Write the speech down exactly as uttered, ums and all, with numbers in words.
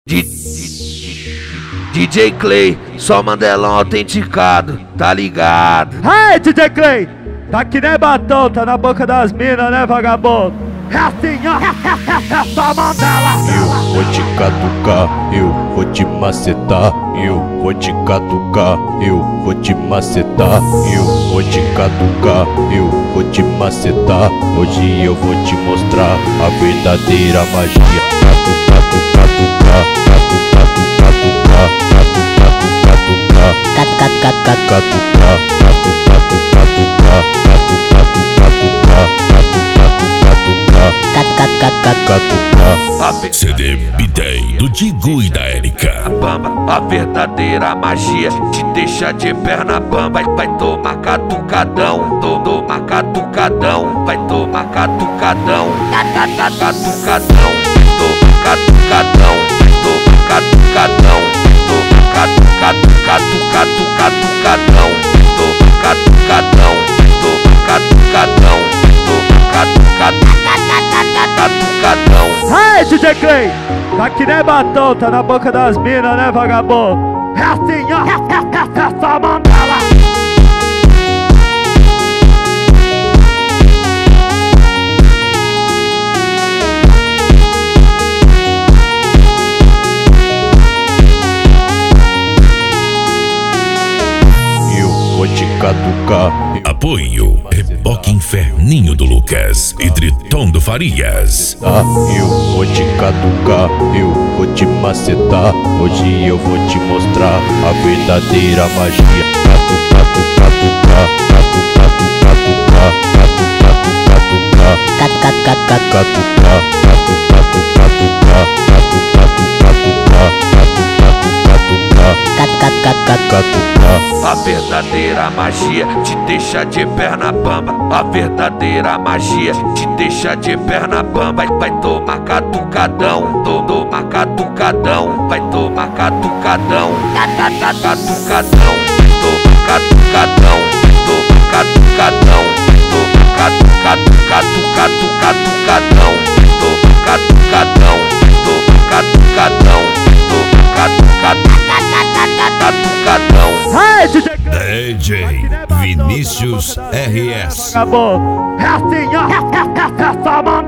D J Clay, só Mandelão autenticado, tá ligado? Hey, D J Clay, tá que nem batom, tá na boca das minas, né, vagabundo? É assim, ó, é só Mandela. Eu vou te catucar, eu vou te macetar. Eu vou te catucar, eu vou te macetar. Eu vou te catucar, eu vou te macetar. Hoje eu vou te mostrar a verdadeira magia. Catu, catu, catucar, catu, catu, catucar, catu, catu, catucar, catu, catu, catucar, catu, catu, catucar, catu, catu. C D B-Day do Digo e da Érica. Bamba, a verdadeira magia te deixa de perna bamba. Vai tomar catucadão, to, toma catucadão. Vai tomar catucadão, catucadão, toma catucadão, toma catucadão, toma catucadão, catucadão, toma catucadão, toma catucadão, toma catucadão. Hey, D J Clay, tá que nem batom, tá na boca das minas, né, vagabundo? É assim, ó, é só Mandela. Eu vou te catucar. Apoio Reboque Inferninho do Lucas e Triton do Farias. Ah, eu vou te catucar, eu vou te macetar. Hoje eu vou te mostrar a verdadeira magia. Catu, catu, catucar, catu, catu, catucar, catu, catu, catucar, catu, catu, catucar, catu, catu, catucar, catu, catu, catucar, catu, catu, catucar. A verdadeira magia te deixa de perna bamba. A verdadeira magia te deixa de perna bamba. Vai tomar catucadão, to, toma catucadão. Vai tomar catucadão, catucadão, toma catucadão, toma catucadão, toma catucadão, catucadão, toma catucadão, toma catucadão, toma catucadão. Hey, D J Clay, D J Vinícius R S. vagabundo. É assim, ó, é só Mandela.